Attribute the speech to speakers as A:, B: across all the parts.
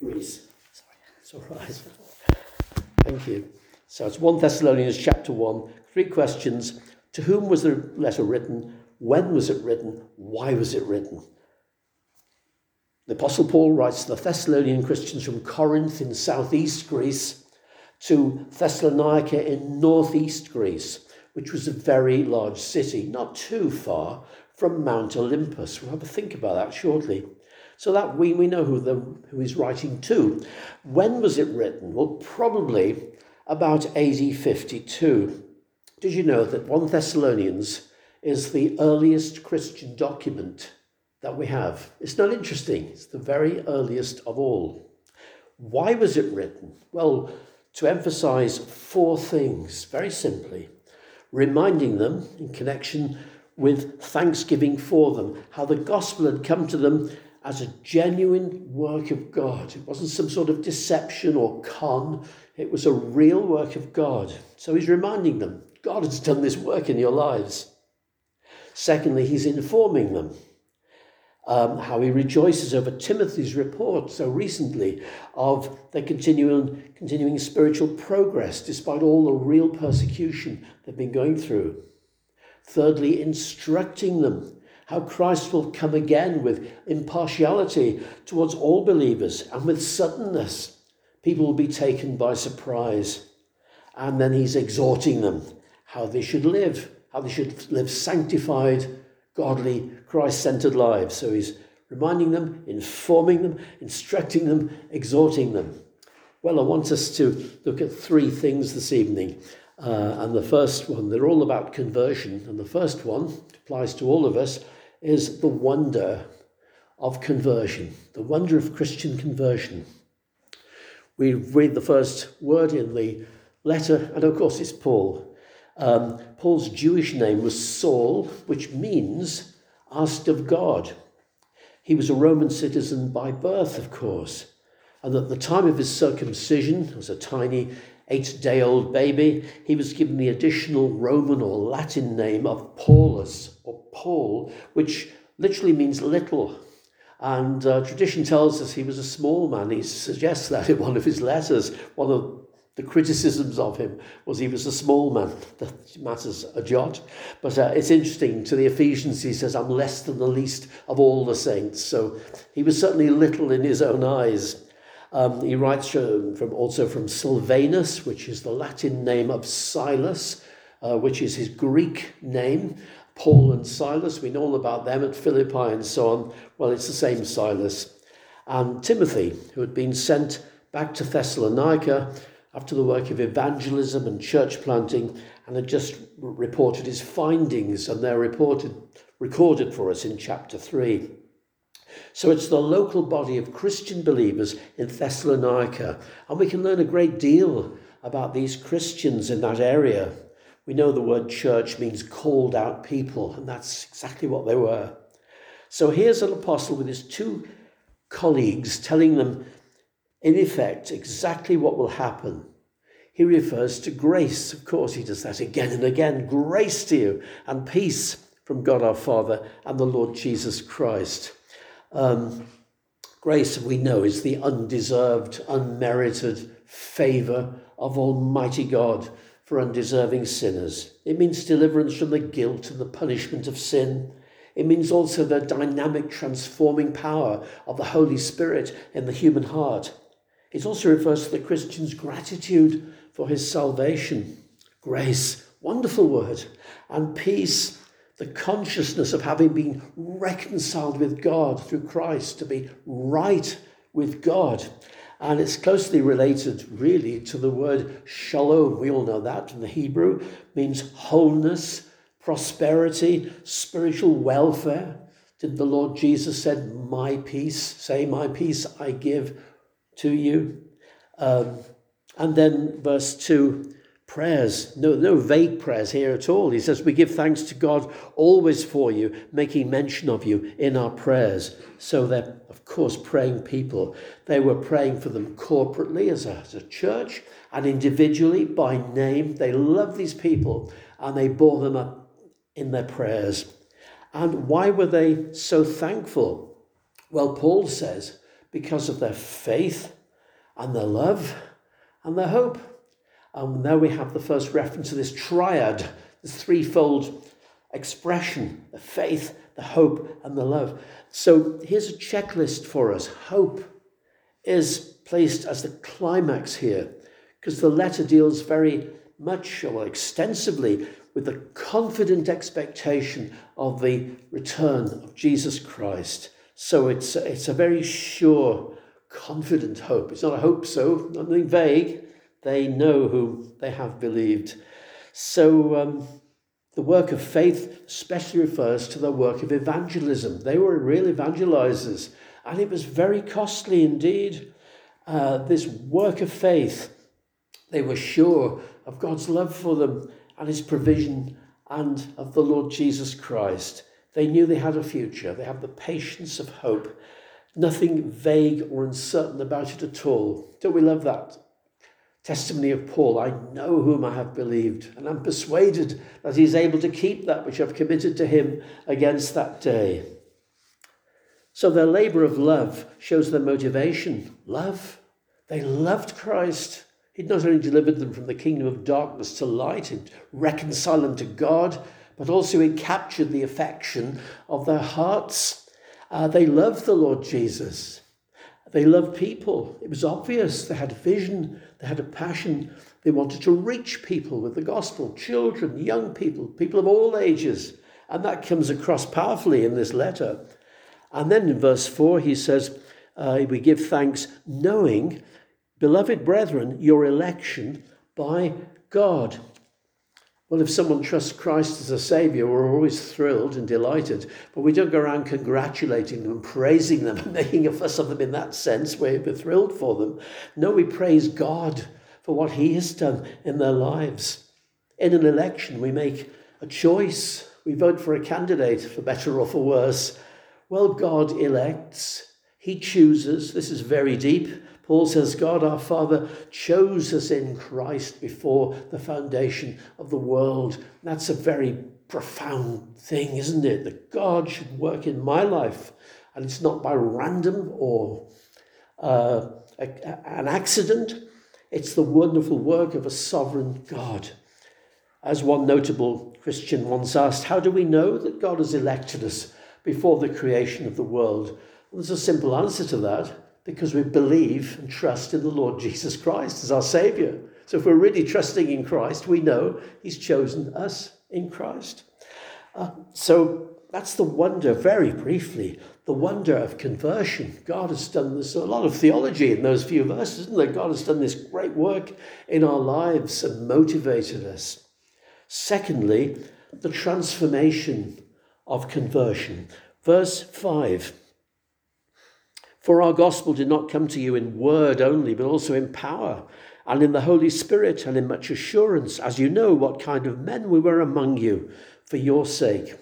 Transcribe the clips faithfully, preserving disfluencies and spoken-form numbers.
A: Greece. Sorry, it's all right. Thank you. So it's First Thessalonians chapter one, three questions. To whom was the letter written? When was it written? Why was it written? The Apostle Paul writes to the Thessalonian Christians from Corinth in southeast Greece to Thessalonica in northeast Greece, which was a very large city, not too far from Mount Olympus. We'll have a think about that shortly. So that we, we know who, the, who he's writing to. When was it written? Well, probably about A D fifty-two. Did you know that First Thessalonians is the earliest Christian document that we have? It's not interesting. It's the very earliest of all. Why was it written? Well, to emphasize four things, very simply. Reminding them in connection with thanksgiving for them, how the gospel had come to them as a genuine work of God. It wasn't some sort of deception or con. It was a real work of God. So he's reminding them, God has done this work in your lives. Secondly, he's informing them um, how he rejoices over Timothy's report so recently of their continuing, continuing spiritual progress despite all the real persecution they've been going through. Thirdly, instructing them how Christ will come again with impartiality towards all believers and with suddenness. People will be taken by surprise. And then he's exhorting them how they should live, how they should live sanctified, godly, Christ-centered lives. So he's reminding them, informing them, instructing them, exhorting them. Well, I want us to look at three things this evening. Uh, and the first one, they're all about conversion. And the first one applies to all of us, is the wonder of conversion, the wonder of Christian conversion. We read the first word in the letter, and of course it's Paul. Um, Paul's Jewish name was Saul, which means asked of God. He was a Roman citizen by birth, of course, and at the time of his circumcision, as a tiny eight-day-old baby, he was given the additional Roman or Latin name of Paulus, or Paul, which literally means little. And uh, tradition tells us he was a small man. He suggests that in one of his letters. One of the criticisms of him was he was a small man. That matters a jot. But uh, it's interesting. To the Ephesians, he says, I'm less than the least of all the saints. So he was certainly little in his own eyes. Um, he writes from, from also from Silvanus, which is the Latin name of Silas, uh, which is his Greek name. Paul and Silas, we know all about them at Philippi and so on. Well, it's the same Silas. And Timothy, who had been sent back to Thessalonica after the work of evangelism and church planting, and had just reported his findings, and they're reported, recorded for us in chapter three. So it's the local body of Christian believers in Thessalonica, and we can learn a great deal about these Christians in that area. We know the word church means called out people, and that's exactly what they were. So here's an apostle with his two colleagues telling them, in effect, exactly what will happen. He refers to grace. Of course, he does that again and again. Grace to you and peace from God our Father and the Lord Jesus Christ. Um, grace, we know, is the undeserved, unmerited favour of Almighty God for undeserving sinners. It means deliverance from the guilt and the punishment of sin. It means also the dynamic transforming power of the Holy Spirit in the human heart. It also refers to the Christian's gratitude for his salvation. Grace, wonderful word. And peace, the consciousness of having been reconciled with God through Christ, to be right with God. And it's closely related, really, to the word shalom. We all know that from the Hebrew. Means wholeness, prosperity, spiritual welfare. Did the Lord Jesus said, my peace, say my peace I give to you. Um, and then verse two, prayers. No, no vague prayers here at all. He says, we give thanks to God always for you, making mention of you in our prayers. So they're, of course, praying people. They were praying for them corporately as a, as a church and individually by name. They loved these people and they bore them up in their prayers. And why were they so thankful? Well, Paul says, because of their faith and their love and their hope. And now we have the first reference to this triad, this threefold expression, the faith, the hope, and the love. So here's a checklist for us. Hope is placed as the climax here, because the letter deals very much, or extensively, with the confident expectation of the return of Jesus Christ. So it's, it's a very sure, confident hope. It's not a hope so, nothing vague. They know who they have believed. So um, the work of faith especially refers to the work of evangelism. They were real evangelizers, and it was very costly indeed. Uh, this work of faith, they were sure of God's love for them and his provision, and of the Lord Jesus Christ. They knew they had a future. They had the patience of hope. Nothing vague or uncertain about it at all. Don't we love that testimony of Paul? I know whom I have believed, and I'm persuaded that he's able to keep that which I've committed to him against that day. So their labour of love shows their motivation. Love. They loved Christ. He'd not only delivered them from the kingdom of darkness to light and reconciled them to God, but also he captured the affection of their hearts. Uh, they loved the Lord Jesus. They loved people. It was obvious. They had a vision. They had a passion. They wanted to reach people with the gospel, children, young people, people of all ages. And that comes across powerfully in this letter. And then in verse four, he says, uh, we give thanks knowing, beloved brethren, your election by God. Well, if someone trusts Christ as a saviour, we're always thrilled and delighted, but we don't go around congratulating them and praising them and making a fuss of them in that sense. We're thrilled for them. No, we praise God for what he has done in their lives. In an election, we make a choice. We vote for a candidate, for better or for worse. Well, God elects. He chooses. This is very deep. Paul says, God our Father chose us in Christ before the foundation of the world. That's a very profound thing, isn't it? That God should work in my life, and it's not by random or uh, a, a, an accident. It's the wonderful work of a sovereign God. As one notable Christian once asked, how do we know that God has elected us before the creation of the world? Well, there's a simple answer to that. Because we believe and trust in the Lord Jesus Christ as our Saviour. So if we're really trusting in Christ, we know he's chosen us in Christ. Uh, so that's the wonder, very briefly, the wonder of conversion. God has done this, a lot of theology in those few verses, isn't there? God has done this great work in our lives and motivated us. Secondly, the transformation of conversion. Verse five. For our gospel did not come to you in word only, but also in power, and in the Holy Spirit, and in much assurance, as you know what kind of men we were among you for your sake.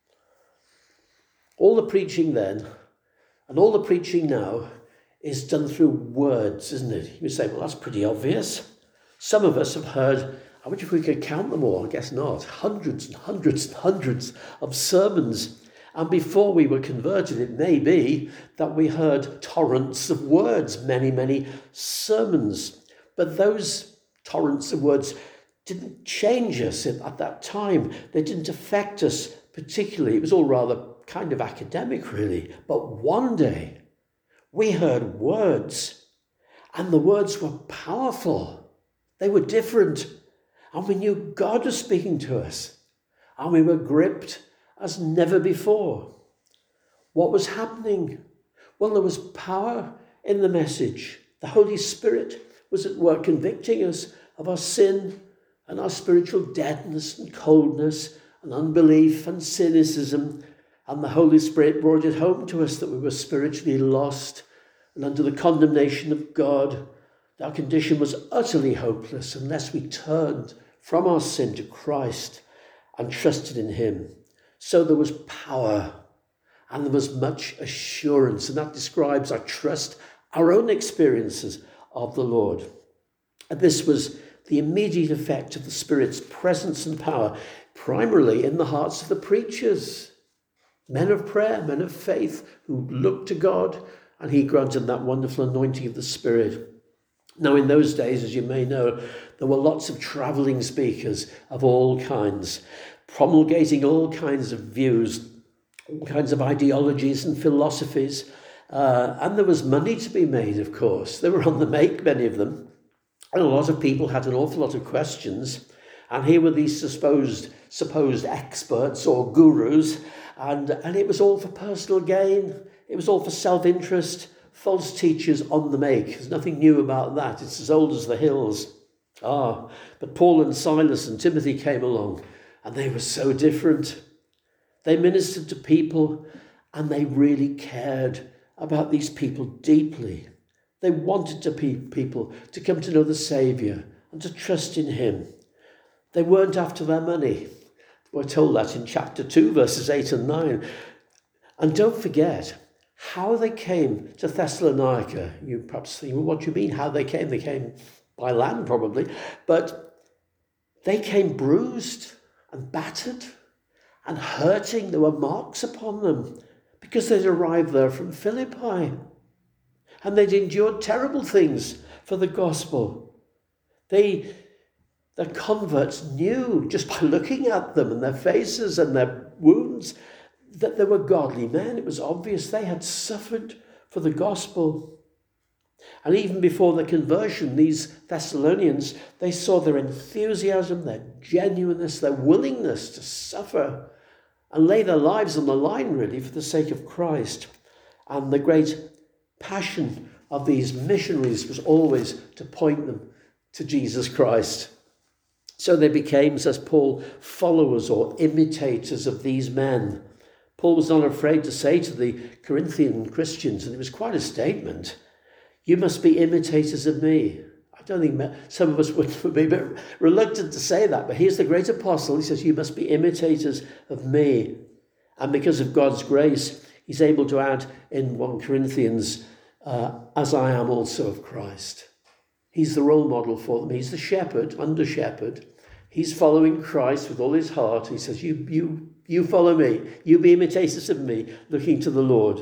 A: All the preaching then, and all the preaching now, is done through words, isn't it? You would say, well, that's pretty obvious. Some of us have heard, I wonder if we could count them all. I guess not. Hundreds and hundreds and hundreds of sermons. And before we were converted, it may be that we heard torrents of words, many, many sermons. But those torrents of words didn't change us at that time. They didn't affect us particularly. It was all rather kind of academic, really. But one day, we heard words, and the words were powerful. They were different. And we knew God was speaking to us. And we were gripped as never before. What was happening? Well, there was power in the message. The Holy Spirit was at work convicting us of our sin and our spiritual deadness and coldness and unbelief and cynicism. And the Holy Spirit brought it home to us that we were spiritually lost and under the condemnation of God. Our condition was utterly hopeless unless we turned from our sin to Christ and trusted in him. So there was power and there was much assurance, and that describes, I trust, our own experiences of the Lord. And this was the immediate effect of the Spirit's presence and power, primarily in the hearts of the preachers, men of prayer, men of faith who looked to God and he granted that wonderful anointing of the Spirit. Now, in those days, as you may know, there were lots of travelling speakers of all kinds, promulgating all kinds of views, all kinds of ideologies and philosophies. Uh, and there was money to be made, of course. They were on the make, many of them. And a lot of people had an awful lot of questions. And here were these supposed, supposed experts or gurus. And, and it was all for personal gain. It was all for self-interest. False teachers on the make. There's nothing new about that. It's as old as the hills. Ah, but Paul and Silas and Timothy came along, and they were so different. They ministered to people, and they really cared about these people deeply. They wanted to pe- people to come to know the Saviour and to trust in him. They weren't after their money. We're told that in chapter two, verses eight and nine. And don't forget how they came to Thessalonica. You perhaps think, well, what do you mean, how they came? They came by land, probably. But they came bruised and battered and hurting. There were marks upon them because they'd arrived there from Philippi. And they'd endured terrible things for the gospel. They, the converts knew just by looking at them and their faces and their wounds that they were godly men. It was obvious they had suffered for the gospel. And even before their conversion, these Thessalonians, they saw their enthusiasm, their genuineness, their willingness to suffer and lay their lives on the line, really, for the sake of Christ. And the great passion of these missionaries was always to point them to Jesus Christ. So they became, says Paul, followers or imitators of these men. Paul was not afraid to say to the Corinthian Christians, and it was quite a statement, you must be imitators of me. I don't think some of us would be a bit reluctant to say that, but here's the great apostle. He says, you must be imitators of me. And because of God's grace, he's able to add in First Corinthians, uh, as I am also of Christ. He's the role model for them. He's the shepherd, under shepherd. He's following Christ with all his heart. He says, you, you, you follow me. You be imitators of me, looking to the Lord.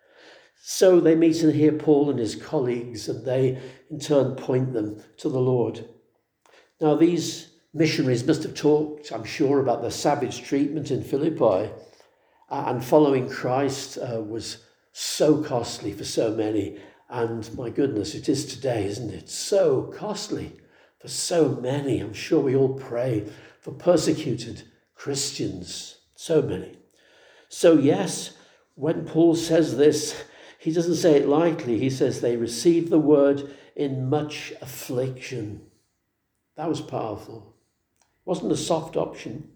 A: So they meet and hear Paul and his colleagues, and they in turn point them to the Lord. Now, these missionaries must have talked, I'm sure, about the savage treatment in Philippi, and following Christ uh, was so costly for so many. And my goodness, it is today, isn't it? So costly for so many. I'm sure we all pray for persecuted Christians, so many. So yes, when Paul says this, he doesn't say it lightly. He says they received the word in much affliction. That was powerful. It wasn't a soft option.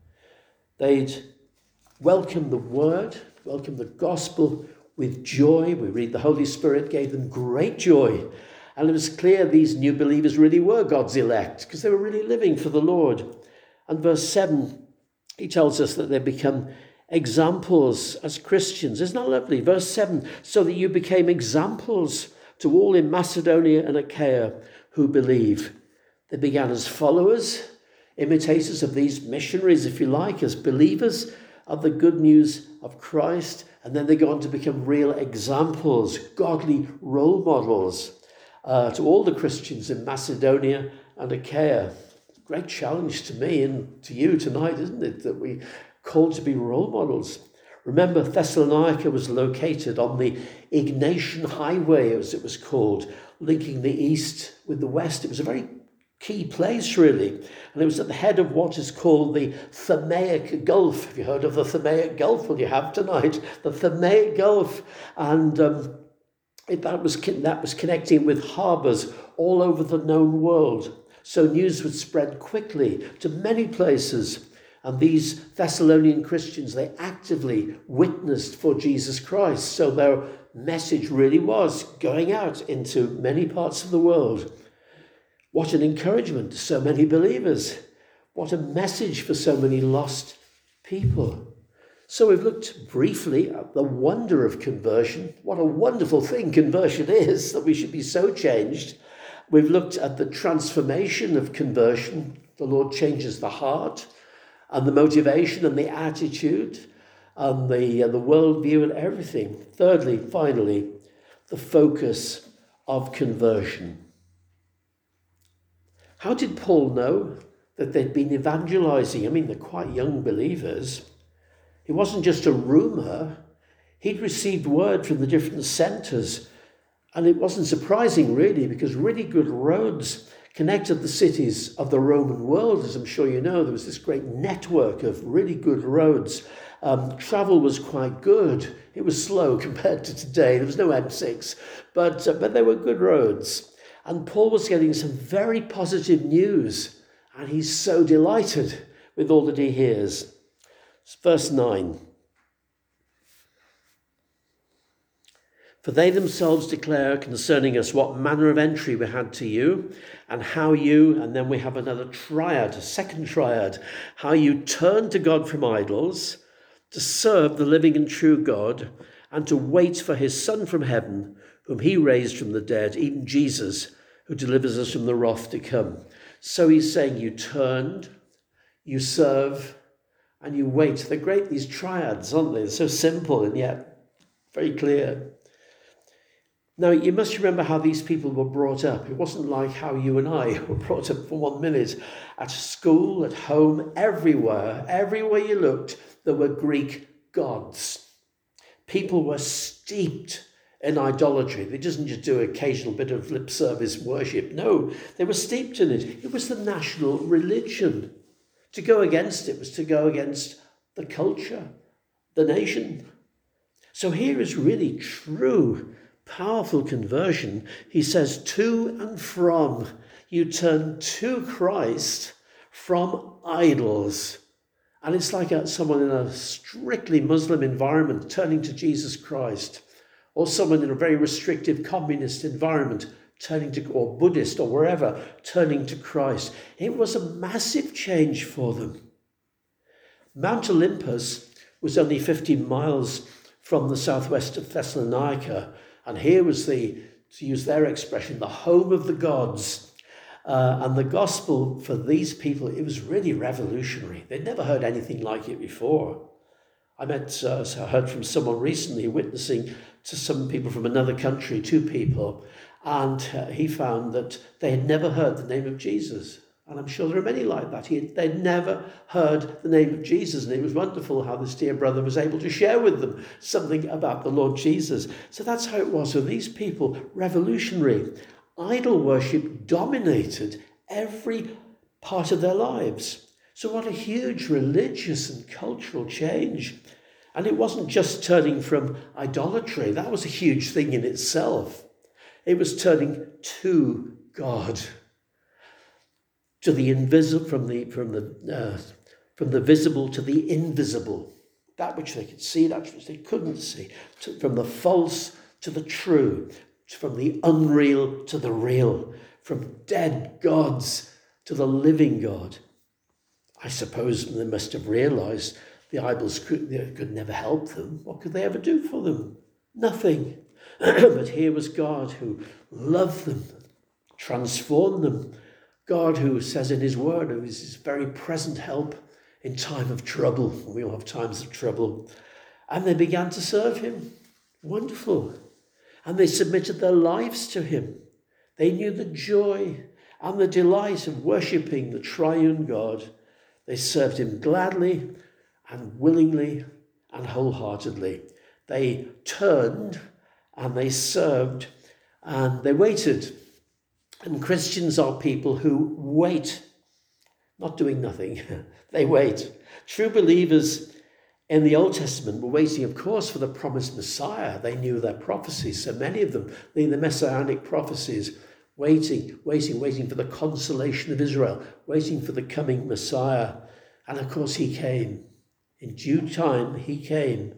A: They'd welcomed the word, welcomed the gospel with joy. We read the Holy Spirit gave them great joy. And it was clear these new believers really were God's elect because they were really living for the Lord. And verse seven, he tells us that they become examples as Christians. Isn't that lovely? Verse seven, so that you became examples to all in Macedonia and Achaia who believe. They began as followers, imitators of these missionaries, if you like, as believers of the good news of Christ. And then they go on to become real examples, godly role models uh, to all the Christians in Macedonia and Achaia. Great challenge to me and to you tonight, isn't it, that we called to be role models. Remember, Thessalonica was located on the Egnatian Highway, as it was called, linking the east with the west. It was a very key place, really. And it was at the head of what is called the Thamaic Gulf. Have you heard of the Thamaic Gulf? Well, you have tonight. The Thamaic Gulf. And um, it, that, was, that was connecting with harbours all over the known world. So news would spread quickly to many places. And these Thessalonian Christians, they actively witnessed for Jesus Christ. So their message really was going out into many parts of the world. What an encouragement to so many believers. What a message for so many lost people. So we've looked briefly at the wonder of conversion. What a wonderful thing conversion is, that we should be so changed. We've looked at the transformation of conversion. The Lord changes the heart and the motivation and the attitude and the, uh, the worldview and everything. Thirdly, finally, the focus of conversion. How did Paul know that they'd been evangelizing? I mean, they're quite young believers. It wasn't just a rumor. He'd received word from the different centers, and it wasn't surprising really, because really good roads connected the cities of the Roman world. As I'm sure you know, there was this great network of really good roads. Um, travel was quite good. It was slow compared to today. There was no M six, but, uh, but there were good roads. And Paul was getting some very positive news, and he's so delighted with all that he hears. Verse nine. For they themselves declare concerning us what manner of entry we had to you, and how you, and then we have another triad, a second triad, how you turned to God from idols, to serve the living and true God, and to wait for his Son from heaven, whom he raised from the dead, even Jesus, who delivers us from the wrath to come. So he's saying you turned, you serve, and you wait. They're great, these triads, aren't they? They're so simple and yet very clear. Now, you must remember how these people were brought up. It wasn't like how you and I were brought up for one minute. At school, at home, everywhere, everywhere you looked, there were Greek gods. People were steeped in idolatry. They didn't just do an occasional bit of lip service worship. No, they were steeped in it. It was the national religion. To go against it was to go against the culture, the nation. So here is really true powerful conversion. He says, to and from, you turn to Christ from idols. And it's like a, someone in a strictly Muslim environment turning to Jesus Christ, or someone in a very restrictive communist environment turning to, or Buddhist or wherever, turning to Christ. It was a massive change for them. Mount Olympus was only fifteen miles from the southwest of Thessalonica. And here was the, to use their expression, the home of the gods. Uh, and the gospel for these people, it was really revolutionary. They'd never heard anything like it before. I met, uh, I heard from someone recently witnessing to some people from another country, two people, and uh, he found that they had never heard the name of Jesus. And I'm sure there are many like that. He, they'd never heard the name of Jesus. And it was wonderful how this dear brother was able to share with them something about the Lord Jesus. So that's how it was with these people. Revolutionary. Idol worship dominated every part of their lives. So what a huge religious and cultural change. And it wasn't just turning from idolatry. That was a huge thing in itself. It was turning to God. To the invisible, from the from the uh, from the visible to the invisible, that which they could see, that which they couldn't see, to, from the false to the true, from the unreal to the real, from dead gods to the living God. I suppose they must have realised the idols could, they could never help them. What could they ever do for them? Nothing. But here was God who loved them, transformed them. God who says in his word, who is his very present help in time of trouble. We all have times of trouble. And they began to serve him. Wonderful. And they submitted their lives to him. They knew the joy and the delight of worshipping the triune God. They served him gladly and willingly and wholeheartedly. They turned and they served and they waited. And Christians are people who wait, not doing nothing. They wait. True believers in the Old Testament were waiting, of course, for the promised Messiah. They knew their prophecies, so many of them, the messianic prophecies, waiting, waiting, waiting for the consolation of Israel, waiting for the coming Messiah. And of course, he came. In due time, he came.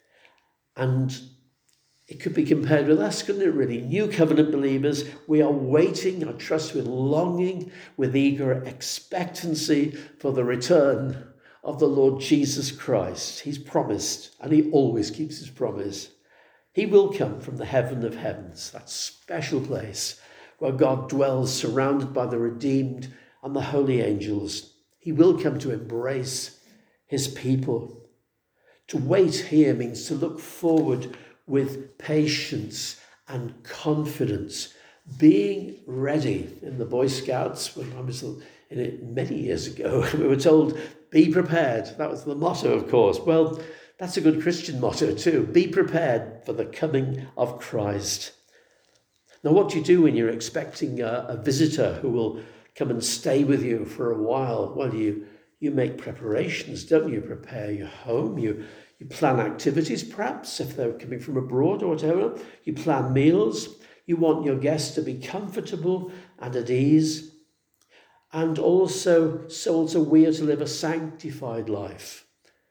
A: And it could be compared with us, couldn't it, really? New covenant believers, we are waiting, I trust, with longing, with eager expectancy for the return of the Lord Jesus Christ. He's promised, and he always keeps his promise. He will come from the heaven of heavens, that special place where God dwells surrounded by the redeemed and the holy angels. He will come to embrace his people. To wait here means to look forward with patience and confidence. Being ready. In the Boy Scouts, when I was in it many years ago, we were told, be prepared. That was the motto, of course. Well, that's a good Christian motto too. Be prepared for the coming of Christ. Now, what do you do when you're expecting a, a visitor who will come and stay with you for a while? Well, you you make preparations, don't you? You prepare your home. You you plan activities, perhaps, if they're coming from abroad or whatever. You plan meals. You want your guests to be comfortable and at ease. And also, souls are we are to live a sanctified life,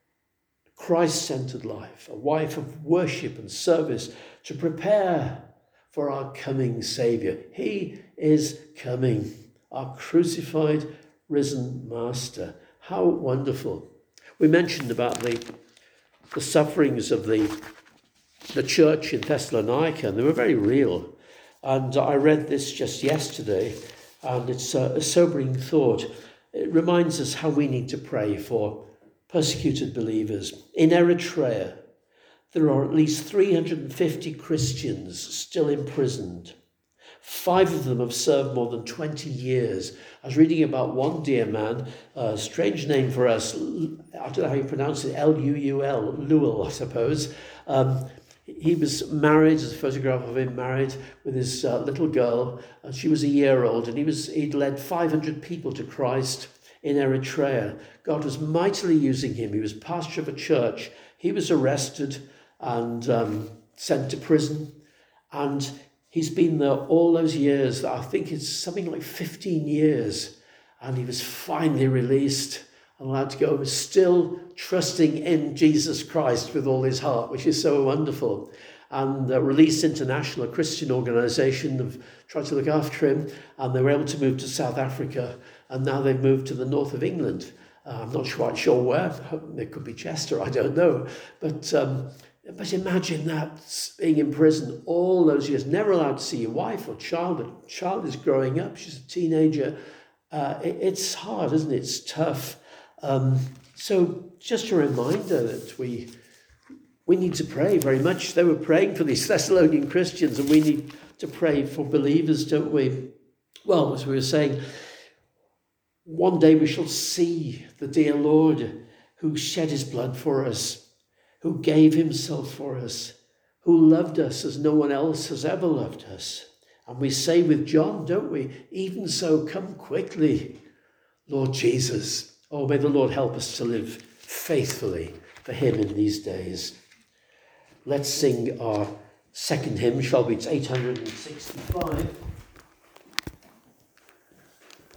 A: Christ-centered life, a life of worship and service to prepare for our coming Saviour. He is coming, our crucified, risen Master. How wonderful. We mentioned about the, the sufferings of the, the church in Thessalonica, and they were very real. And I read this just yesterday, and it's a, a sobering thought. It reminds us how we need to pray for persecuted believers. In Eritrea, there are at least three hundred fifty Christians still imprisoned. Five of them have served more than twenty years. I was reading about one dear man, a strange name for us, I don't know how you pronounce it, L U U L, Luel, I suppose. Um, He was married, there's a photograph of him married with his uh, little girl, and she was a year old, and he was, he'd led five hundred people to Christ in Eritrea. God was mightily using him. He was pastor of a church. He was arrested and um, sent to prison, and he's been there all those years. I think it's something like fifteen years, and he was finally released and allowed to go, still trusting in Jesus Christ with all his heart, which is so wonderful. And uh, Release International, a Christian organisation, have tried to look after him, and they were able to move to South Africa, and now they've moved to the north of England. Uh, I'm not quite sure where. It could be Chester, I don't know. But um, but imagine that, being in prison all those years, never allowed to see your wife or child. The child is growing up, she's a teenager. Uh, it, it's hard, isn't it? It's tough. Um, so just a reminder that we we need to pray very much. They were praying for these Thessalonian Christians, and we need to pray for believers, don't we? Well, as we were saying, one day we shall see the dear Lord who shed his blood for us, who gave himself for us, who loved us as no one else has ever loved us. And we say with John, don't we? Even so, come quickly, Lord Jesus. Oh, may the Lord help us to live faithfully for him in these days. Let's sing our second hymn, shall we? It's eight hundred sixty-five.